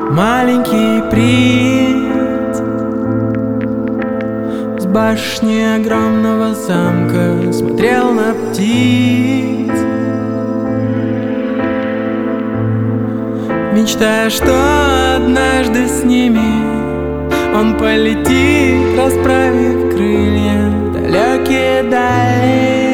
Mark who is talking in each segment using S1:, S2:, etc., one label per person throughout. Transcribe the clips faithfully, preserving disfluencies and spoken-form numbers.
S1: Маленький принц с башни огромного замка смотрел на птиц, мечтая, что однажды с ними он полетит, расправив крылья в далекие дали.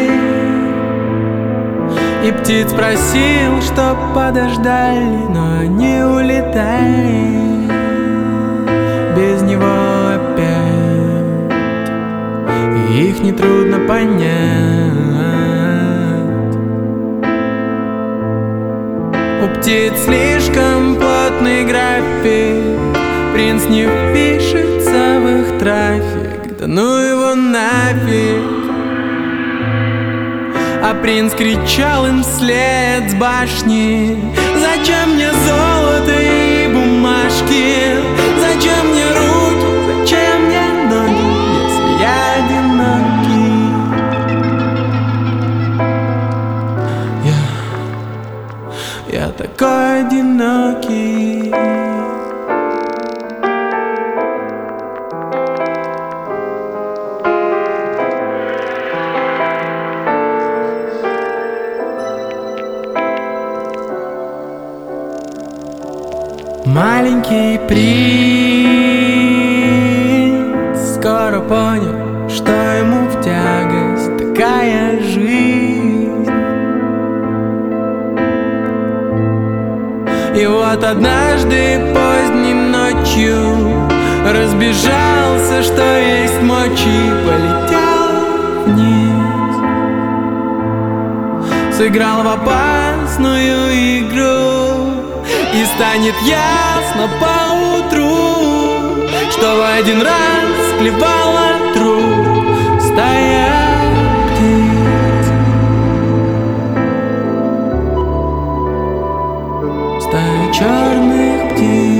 S1: И птиц просил, чтоб подождали, но они улетали без него опять, и их нетрудно понять. У птиц слишком плотный график, принц не впишется в их трафик, да ну его нафиг. А принц кричал им вслед с башни: зачем мне золото и бумажки? Зачем мне руки? Зачем мне ноги, если я одинокий? Я, я такой одинокий. Маленький принц скоро понял, что ему в тягость такая жизнь. И вот однажды поздней ночью разбежался, что есть мочи, полетел вниз, сыграл в опасную игру. И станет ясно поутру, что в один раз клевала труп стая птиц, стая черных птиц.